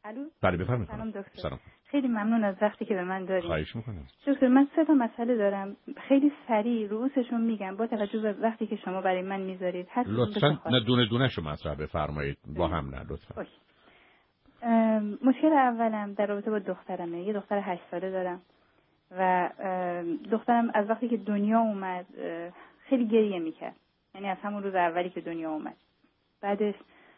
الو. بله بفرمایید. سلام دکتر. سلام. خیلی ممنون از وقتی که به من دادید. خواهش می‌کنم. دکتر من 3 مسئله دارم. خیلی سریع رؤوسشون میگم با توجه به وقتی که شما برای من میذارید. لطفاً نه دونه دونه شو مطرح بفرمایید. با هم نه لطفاً. مشکل اولم در رابطه با دخترمه. یه دختر 8 ساله دارم و دخترم از وقتی که دنیا اومد خیلی گریه میکرد. یعنی از همون روز اولی که دنیا اومد. بعدش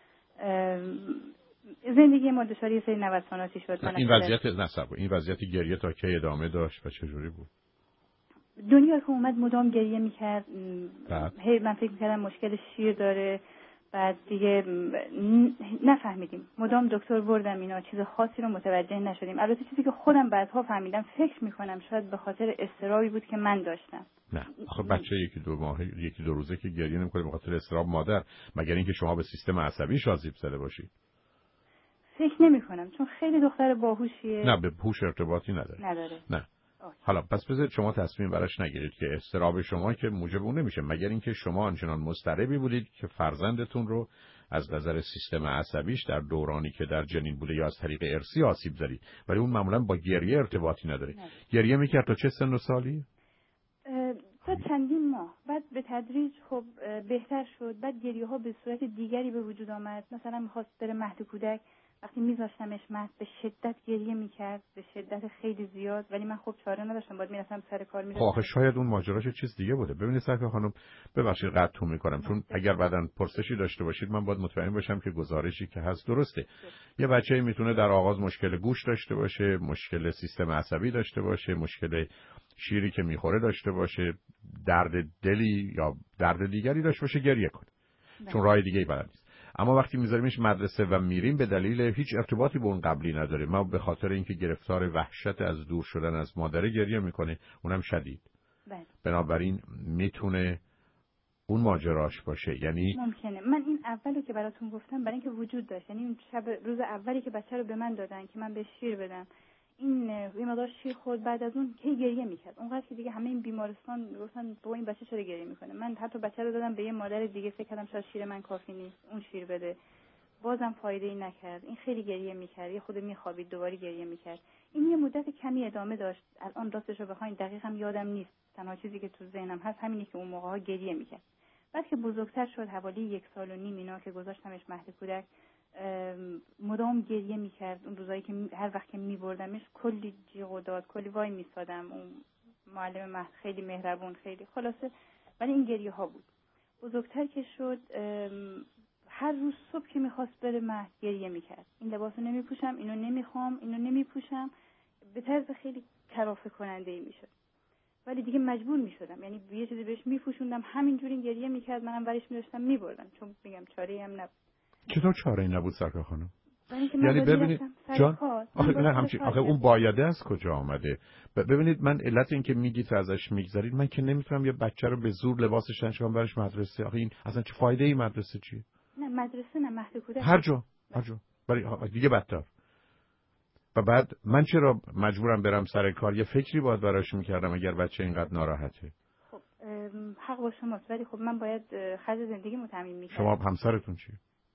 زندگی ما دچار یه سری نوساناتی شد. این وضعیت گریه تا کی ادامه داشت و چجوری بود؟ دنیا که اومد مدام گریه میکرد. هی من فکر میکردم مشکل شیر داره. بعد دیگه نفهمیدیم. مدام دکتر بردم اینا چیز خاصی رو متوجه نشدیم. البته چیزی که خودم بعدها فهمیدم فکر میکنم شاید به خاطر اضطرابی بود که من داشتم. نه آخه بچه یکی دو روزه که گریه نمیکنه به خاطر اضطراب مادر، مگر اینکه شما به سیستم عصبیش آسیب زده باشید. فکر نمی‌کنم چون خیلی دختر باهوشیه. نه به هوش ارتباطی نداره. نه. حالا پس بذارید شما تصمیم براش نگیرید که اضطراب شما که موجب اون نمیشه، مگر اینکه شما آنچنان مضطربی بودید که فرزندتون رو از نظر سیستم عصبیش در دورانی که در جنین بوده یا از طریق ارثی آسیب زدید، ولی اون معمولا با گریه ارتباطی نداره. گریه میکرد تا چه سن و سالی؟ تا چندین ماه. بعد به تدریج خب بهتر شد. بعد گریه ها به صورت دیگری به وجود آمد. مثلا می‌خواست بره مهد کودک، وقتی میذاشتمش مهد به شدت گریه میکرد، به شدت خیلی زیاد، ولی من خب چاره نداشتم، باید میرفتم سر کار میرفتم. خب آخه شاید اون ماجراش چیز دیگه بوده. ببینید سرکار خانم، ببخشید قطع میکنم چون اگر بعداً پرسشی داشته باشید من باید مطمئن باشم که گزارشی که هست درسته. یه بچه‌ای میتونه در آغاز مشکل گوش داشته باشه، مشکل سیستم عصبی داشته باشه، مشکل شیری که میخوره داشته باشه، درد دلی یا درد دیگری داشته باشه، گریه کنه. چون راه دیگه‌ای بلد نیست. اما وقتی میذاریمش مدرسه و میریم به دلیل هیچ ارتباطی با اون قبلی نداره، ما به خاطر اینکه گرفتار وحشت از دور شدن از مادر گریه میکنه، اونم شدید. بنابراین میتونه اون ماجراش باشه. یعنی ممکنه. من این اولو که براتون گفتم برای اینکه وجود داشت، یعنی اون شب روز اولی که بچه رو به من دادن که من به شیر بدم، این مقدار شیر خورد، بعد از اون کی گریه میکرد اونقدر که دیگه همه این بیمارستان گفتن بابا این بچه چرا گریه میکنه. من حتی بچه رو دادم به یه مادر دیگه، فکر کردم شاید شیر من کافی نیست اون شیر بده، بازم فایده ای نکرد. این خیلی گریه میکرد، یه خود میخوابید دوباره گریه میکرد. این یه مدت کمی ادامه داشت. الان راستش رو بخواید دقیقاً یادم نیست، تنها چیزی که تو ذهنم هست همینی که اون موقع‌ها گریه میکرد. بعد که بزرگتر شد حوالی 1 سال و نیم اینا که گذاشتمش مهد کودک، مدام گریه میکرد. اون روزایی که هر وقت که میبردمش کلی جیغ و داد، کلی وای میسادم. اون معلم مهد خیلی مهربون، خیلی خلاصه، ولی این گریه ها بود. بزرگتر که شد هر روز صبح که میخواست بره مهد گریه میکرد. این لباسو نمیپوشم، اینو نمیخوام، اینو نمیپوشم، به طرز خیلی کلافه کننده ای میشد. ولی دیگه مجبور میشدم، یعنی یه چیزی بهش میپوشوندم همینجوری گریه میکرد، منم برش می‌داشتم میبردم، چون میگم چاره‌ای هم نبود. چطور چاره‌ای نبود سرکار خانم؟ یعنی ببینید جان آخه اون بایده از کجا آمده؟ ببینید من علت این که میگید ازش میگذرید، من که نمیتونم یه بچه رو به زور لباسش تنشون برش مدرسه. آخه این اصلا چه فایده ای مدرسه چیه؟ نه مدرسه نه، مهد کودک هر جا ولی دیگه بدتر. و بعد من چرا مجبورم برم سر کار؟ یه فکری باید براش میکردم اگر بچه اینقدر ناراحته. خب حق با شماست، ولی خب من باید خرج زندگیمو تامین میکردم. شما همسرتون چیه؟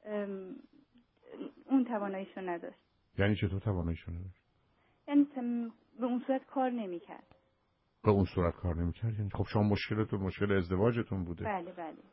اون تواناییشو نداشت. یعنی چطور تواناییشو نداشت؟ یعنی به اون صورت کار نمیکرد. به اون صورت کار نمیکرد؟ یعنی خب شما مشکلتون مشکل ازدواجتون بوده. بله.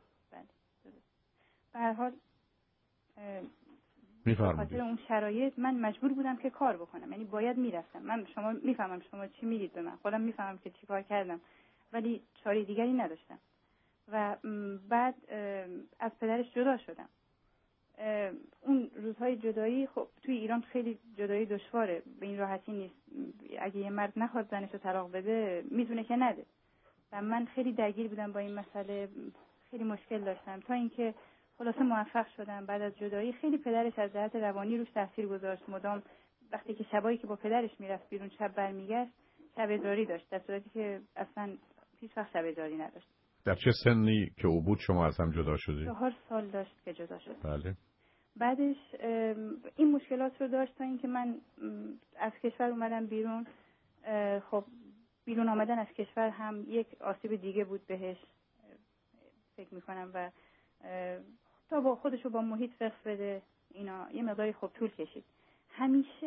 به هر حال میفرمایید. خاطر اون شرایط من مجبور بودم که کار بکنم، یعنی باید میرفتم. من شما میفهمم شما چی میگید به من، خودم میفهمم که چی کار کردم، ولی چاره دیگری نداشتم. و بعد از پدرش جدا شدم. اون روزهای جدایی خب توی ایران خیلی جدایی دشواره، به این راحتی نیست. اگه یه مرد نخواد زنش رو طلاق بده میتونه که نده. و من خیلی درگیر بودم با این مسئله، خیلی مشکل داشتم تا اینکه خلاصه موفق شدم. بعد از جدایی خیلی پدرش از جهت روانی روش تاثیر گذاشت. مدام وقتی که شبایی که با پدرش میرفت بیرون شب برمیگشت شب ادراری داشت، در صورتی که اصلا هیچ وقت شب ادراری نداشت. در چه سنی که او بود شما از هم جدا شدید؟ 4 سال داشت که جدا شد. بله. بعدش این مشکلات رو داشت تا اینکه من از کشور اومدم بیرون. خب بیرون آمدن از کشور هم یک آسیب دیگه بود بهش فکر میکنم و تا با خودشو با محیط فقه بده اینا یه مقداری خب طول کشید. همیشه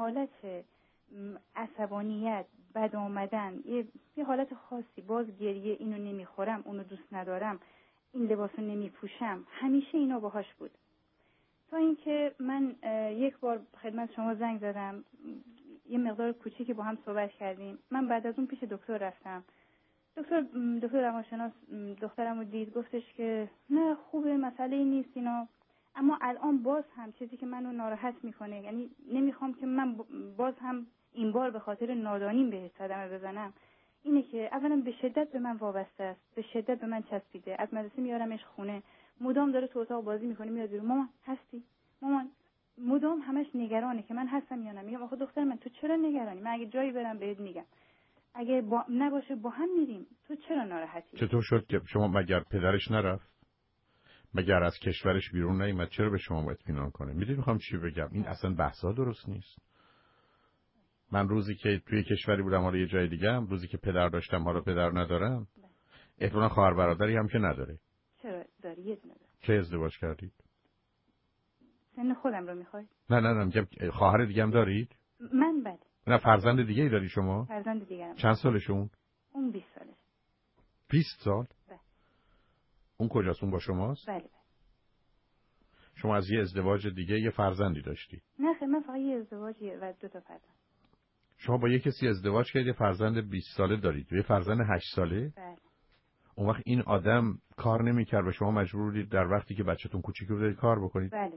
حالت عصبانیت، بد آمدن، یه حالت خاصی، باز گریه، اینو نمیخورم، اونو دوست ندارم، این لباسو نمیپوشم، همیشه اینا باهاش بود. تا اینکه من یک بار خدمت شما زنگ زدم، یه مقدار کوچیکی با هم صحبت کردیم. من بعد از اون پیش دکتر رفتم. دکتر روانشناس دخترمو دید، گفتش که نه خوبه، مسئله نیست اینا، اما الان باز هم چیزی که منو ناراحت میکنه، یعنی نمیخوام که من باز هم این بار به خاطر نادانیم بهش صدمه بزنم، اینه که اولا به شدت به من وابسته است، به شدت به من چسبیده. از مدرسه میارمش خونه، مدام داره تو اتاق بازی میکنه، میاد بیرون، مامان هستی؟ مامان، مدام همش نگرانه که من هستم یا نه. میگم آخه دختر من تو چرا نگرانی؟ من اگه جایی برم بهت میگم، اگه نباشه با هم میریم، تو چرا ناراحتی؟ چطور شد که شما مگر پدرش نرفت؟ مگر از کشورش بیرون نیامد؟ چرا به شما اطمینان کنه؟ میدونی میخوام چی بگم؟ این اصلا بحثا درست نیست. من روزی که توی کشوری بودم، حالا یه جای دیگه هم، روزی که پدر داشتم، حالا پدر ندارم، احتمالاً خواهر برادری هم که نداره. چرا داری؟ یه دونه داره. چه ازدواج کردید؟ سن خودم رو میخوای؟ نه میگم خواهر دیگه هم دارید؟ من بله. نه فرزند دیگه ای داری شما؟ فرزند دیگه هم. چند سالشون؟ اون 20 سالشه. 20 سال؟ بله. اون کجاست؟ اون با شماست؟ بله. شما از یه ازدواج دیگه یه فرزندی داشتی؟ نه خیلی، من فقط یه ازدواجی و 2 تا فرزند. شما با یه کسی ازدواج کردید، یه فرزند 20 ساله دارید، یه فرزند 8 ساله؟ بله. اون وقت این آدم کار نمی‌کرد و شما مجبور بودید در وقتی که بچه‌تون کوچیک بود کار بکنید؟ بله.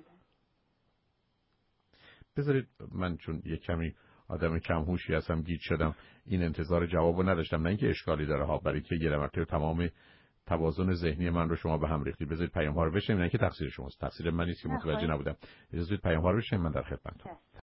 بذارید من چون یه کمی آدم کم هوشی هستم، گیج شدم، این انتظار جوابو نداشتم، نه اینکه اشکالی داره ها، برای که یه مرتبه تمام توازن ذهنی من رو شما به هم ریختید. بذارید پیام ها رو بشنویم، نه که تقصیر شماست، تقصیر من نیست که متوجه نبودم. اجازه بدید پیام ها رو بشنویم، من در خدمتتونم.